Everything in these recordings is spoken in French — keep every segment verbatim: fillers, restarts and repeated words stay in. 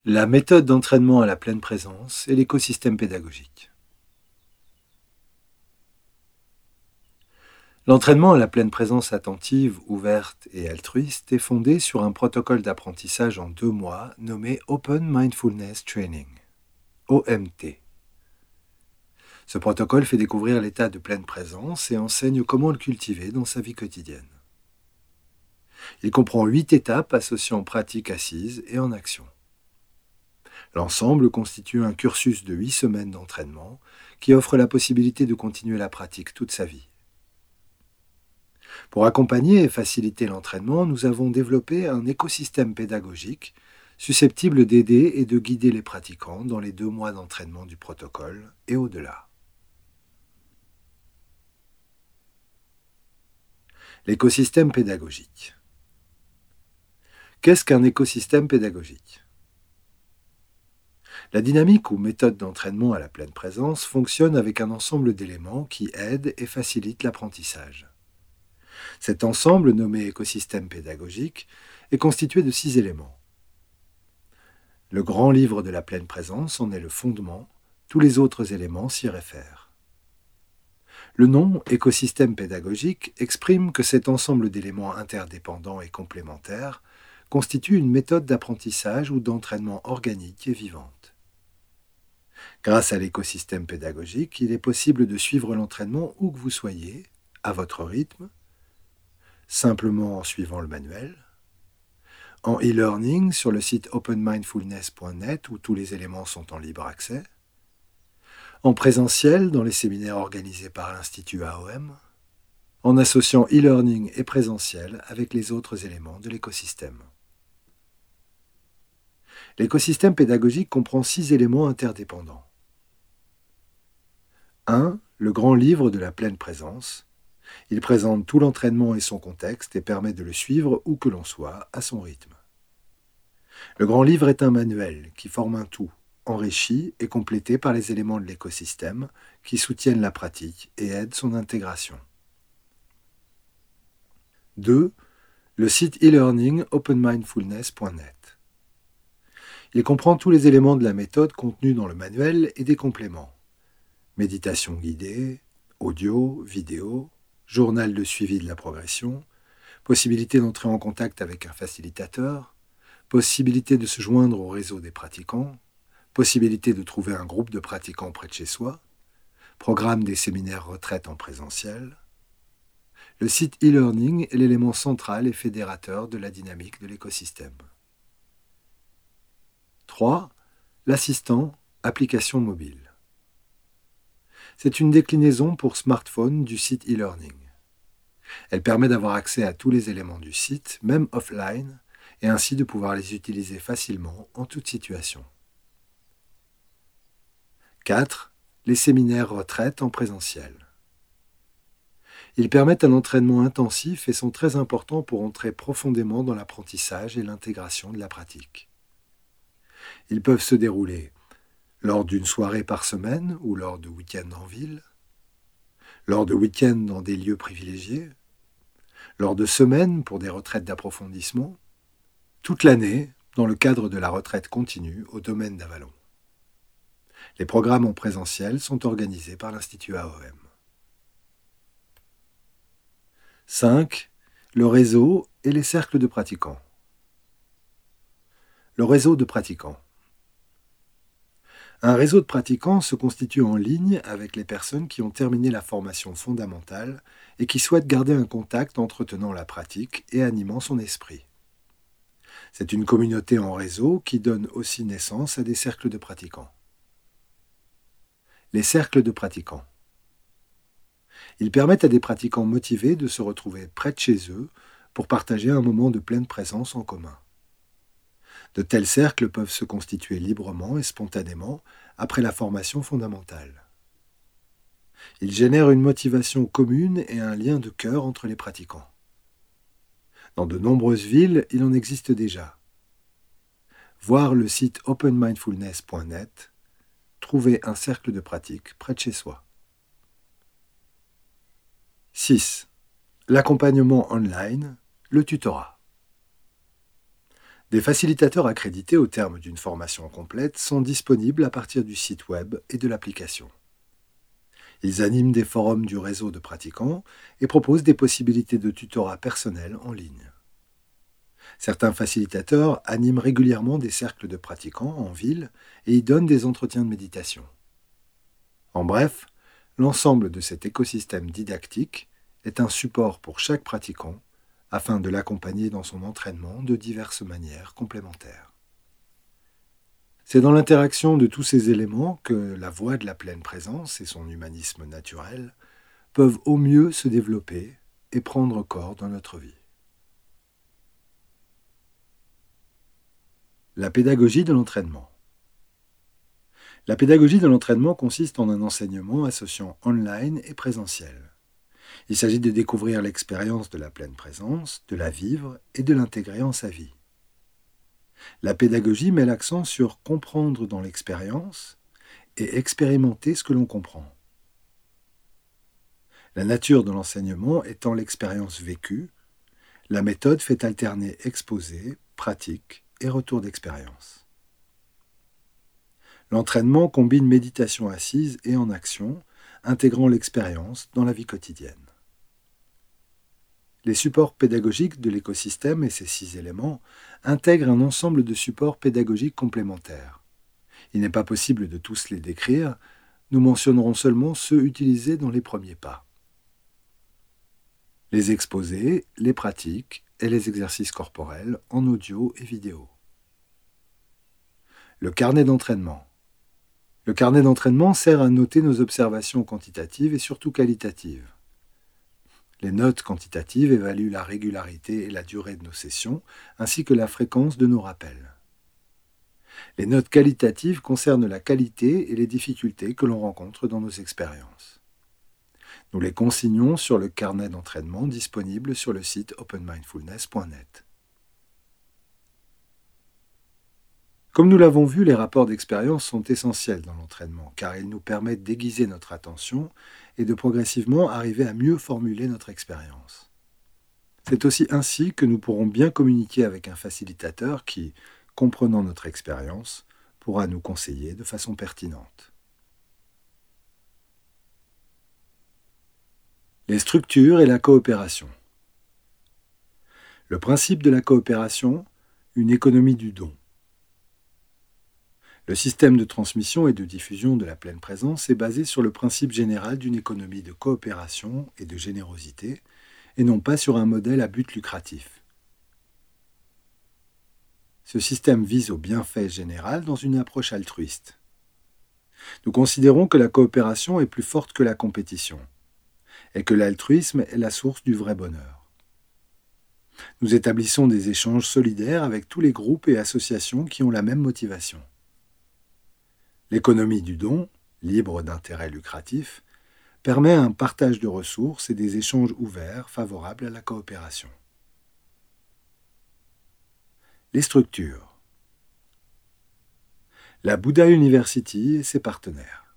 La méthode d'entraînement à la pleine présence et l'écosystème pédagogique. L'entraînement à la pleine présence attentive, ouverte et altruiste est fondé sur un protocole d'apprentissage en deux mois nommé Open Mindfulness Training, O M T. Ce protocole fait découvrir l'état de pleine présence et enseigne comment le cultiver dans sa vie quotidienne. Il comprend huit étapes associant pratique assise et en action. L'ensemble constitue un cursus de huit semaines d'entraînement qui offre la possibilité de continuer la pratique toute sa vie. Pour accompagner et faciliter l'entraînement, nous avons développé un écosystème pédagogique susceptible d'aider et de guider les pratiquants dans les deux mois d'entraînement du protocole et au-delà. L'écosystème pédagogique. Qu'est-ce qu'un écosystème pédagogique ? La dynamique ou méthode d'entraînement à la pleine présence fonctionne avec un ensemble d'éléments qui aident et facilitent l'apprentissage. Cet ensemble, nommé écosystème pédagogique, est constitué de six éléments. Le grand livre de la pleine présence en est le fondement, tous les autres éléments s'y réfèrent. Le nom écosystème pédagogique exprime que cet ensemble d'éléments interdépendants et complémentaires constitue une méthode d'apprentissage ou d'entraînement organique et vivante. Grâce à l'écosystème pédagogique, il est possible de suivre l'entraînement où que vous soyez, à votre rythme, simplement en suivant le manuel, en e-learning sur le site open mindfulness point net où tous les éléments sont en libre accès, en présentiel dans les séminaires organisés par l'Institut A O M, en associant e-learning et présentiel avec les autres éléments de l'écosystème. L'écosystème pédagogique comprend six éléments interdépendants. un. Le grand livre de la pleine présence. Il présente tout l'entraînement et son contexte et permet de le suivre où que l'on soit, à son rythme. Le grand livre est un manuel qui forme un tout, enrichi et complété par les éléments de l'écosystème qui soutiennent la pratique et aident son intégration. deux. Le site e-learning open mindfulness point net. Il comprend tous les éléments de la méthode contenus dans le manuel et des compléments. Méditation guidée, audio, vidéo, journal de suivi de la progression, possibilité d'entrer en contact avec un facilitateur, possibilité de se joindre au réseau des pratiquants, possibilité de trouver un groupe de pratiquants près de chez soi, programme des séminaires retraite en présentiel. Le site e-learning est l'élément central et fédérateur de la dynamique de l'écosystème. trois. L'assistant, application mobile. C'est une déclinaison pour smartphone du site e-learning. Elle permet d'avoir accès à tous les éléments du site, même offline, et ainsi de pouvoir les utiliser facilement en toute situation. quatre. Les séminaires retraite en présentiel. Ils permettent un entraînement intensif et sont très importants pour entrer profondément dans l'apprentissage et l'intégration de la pratique. Ils peuvent se dérouler lors d'une soirée par semaine ou lors de week-ends en ville, lors de week-ends dans des lieux privilégiés, lors de semaines pour des retraites d'approfondissement, toute l'année dans le cadre de la retraite continue au domaine d'Avalon. Les programmes en présentiel sont organisés par l'Institut A O M. cinq. Le réseau et les cercles de pratiquants. Le réseau de pratiquants. Un réseau de pratiquants se constitue en ligne avec les personnes qui ont terminé la formation fondamentale et qui souhaitent garder un contact entretenant la pratique et animant son esprit. C'est une communauté en réseau qui donne aussi naissance à des cercles de pratiquants. Les cercles de pratiquants. Ils permettent à des pratiquants motivés de se retrouver près de chez eux pour partager un moment de pleine présence en commun. De tels cercles peuvent se constituer librement et spontanément après la formation fondamentale. Ils génèrent une motivation commune et un lien de cœur entre les pratiquants. Dans de nombreuses villes, il en existe déjà. Voir le site open mindfulness point net, trouver un cercle de pratique près de chez soi. six. L'accompagnement online, le tutorat. Des facilitateurs accrédités au terme d'une formation complète sont disponibles à partir du site web et de l'application. Ils animent des forums du réseau de pratiquants et proposent des possibilités de tutorat personnel en ligne. Certains facilitateurs animent régulièrement des cercles de pratiquants en ville et y donnent des entretiens de méditation. En bref, l'ensemble de cet écosystème didactique est un support pour chaque pratiquant afin de l'accompagner dans son entraînement de diverses manières complémentaires. C'est dans l'interaction de tous ces éléments que la voie de la pleine présence et son humanisme naturel peuvent au mieux se développer et prendre corps dans notre vie. La pédagogie de l'entraînement. La pédagogie de l'entraînement consiste en un enseignement associant online et présentiel. Il s'agit de découvrir l'expérience de la pleine présence, de la vivre et de l'intégrer en sa vie. La pédagogie met l'accent sur comprendre dans l'expérience et expérimenter ce que l'on comprend. La nature de l'enseignement étant l'expérience vécue, la méthode fait alterner exposé, pratique et retour d'expérience. L'entraînement combine méditation assise et en action, intégrant l'expérience dans la vie quotidienne. Les supports pédagogiques de l'écosystème et ses six éléments intègrent un ensemble de supports pédagogiques complémentaires. Il n'est pas possible de tous les décrire, nous mentionnerons seulement ceux utilisés dans les premiers pas. Les exposés, les pratiques et les exercices corporels en audio et vidéo. Le carnet d'entraînement. Le carnet d'entraînement sert à noter nos observations quantitatives et surtout qualitatives. Les notes quantitatives évaluent la régularité et la durée de nos sessions, ainsi que la fréquence de nos rappels. Les notes qualitatives concernent la qualité et les difficultés que l'on rencontre dans nos expériences. Nous les consignons sur le carnet d'entraînement disponible sur le site open mindfulness point net. Comme nous l'avons vu, les rapports d'expérience sont essentiels dans l'entraînement, car ils nous permettent d'aiguiser notre attention et de progressivement arriver à mieux formuler notre expérience. C'est aussi ainsi que nous pourrons bien communiquer avec un facilitateur qui, comprenant notre expérience, pourra nous conseiller de façon pertinente. Les structures et la coopération. Le principe de la coopération, une économie du don. Le système de transmission et de diffusion de la pleine présence est basé sur le principe général d'une économie de coopération et de générosité, et non pas sur un modèle à but lucratif. Ce système vise au bienfait général dans une approche altruiste. Nous considérons que la coopération est plus forte que la compétition, et que l'altruisme est la source du vrai bonheur. Nous établissons des échanges solidaires avec tous les groupes et associations qui ont la même motivation. L'économie du don, libre d'intérêt lucratif, permet un partage de ressources et des échanges ouverts favorables à la coopération. Les structures. La Buddha University et ses partenaires.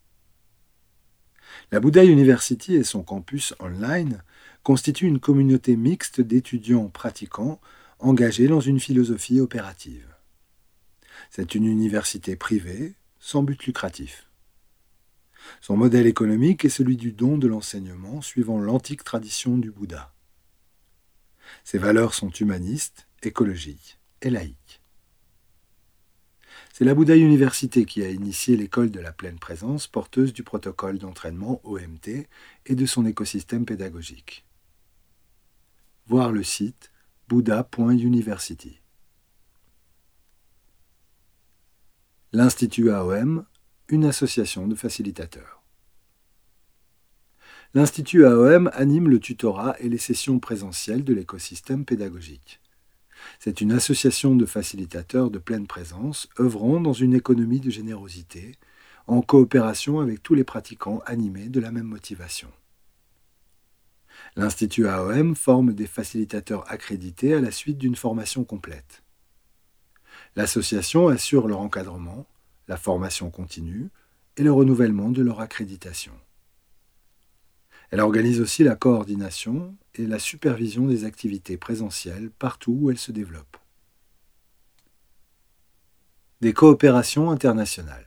La Buddha University et son campus online constituent une communauté mixte d'étudiants pratiquants engagés dans une philosophie opérative. C'est une université privée, sans but lucratif. Son modèle économique est celui du don de l'enseignement suivant l'antique tradition du Bouddha. Ses valeurs sont humanistes, écologiques et laïques. C'est la Buddha University qui a initié l'école de la pleine présence, porteuse du protocole d'entraînement O M T et de son écosystème pédagogique. Voir le site buddha point university. L'Institut A O M, une association de facilitateurs. L'Institut A O M anime le tutorat et les sessions présentielles de l'écosystème pédagogique. C'est une association de facilitateurs de pleine présence œuvrant dans une économie de générosité, en coopération avec tous les pratiquants animés de la même motivation. L'Institut A O M forme des facilitateurs accrédités à la suite d'une formation complète. L'association assure leur encadrement, la formation continue et le renouvellement de leur accréditation. Elle organise aussi la coordination et la supervision des activités présentielles partout où elles se développent. Des coopérations internationales.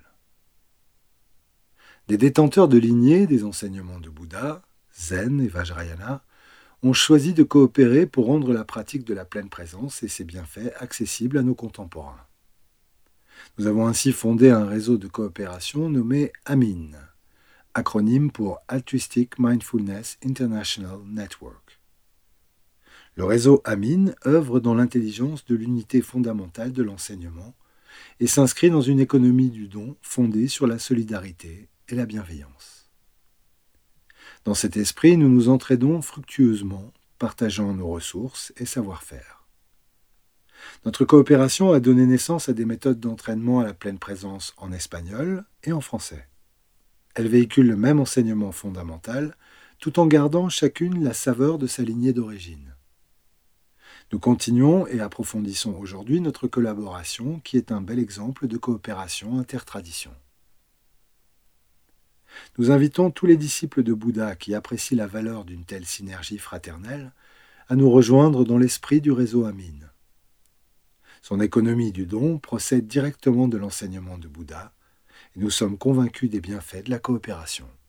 Des détenteurs de lignées des enseignements de Bouddha, Zen et Vajrayana, ont choisi de coopérer pour rendre la pratique de la pleine présence et ses bienfaits accessibles à nos contemporains. Nous avons ainsi fondé un réseau de coopération nommé AMIN, acronyme pour Altruistic Mindfulness International Network. Le réseau AMIN œuvre dans l'intelligence de l'unité fondamentale de l'enseignement et s'inscrit dans une économie du don fondée sur la solidarité et la bienveillance. Dans cet esprit, nous nous entraidons fructueusement, partageant nos ressources et savoir-faire. Notre coopération a donné naissance à des méthodes d'entraînement à la pleine présence en espagnol et en français. Elles véhiculent le même enseignement fondamental, tout en gardant chacune la saveur de sa lignée d'origine. Nous continuons et approfondissons aujourd'hui notre collaboration qui est un bel exemple de coopération intertradition. Nous invitons tous les disciples de Bouddha qui apprécient la valeur d'une telle synergie fraternelle à nous rejoindre dans l'esprit du réseau AMIN. Son économie du don procède directement de l'enseignement de Bouddha et nous sommes convaincus des bienfaits de la coopération.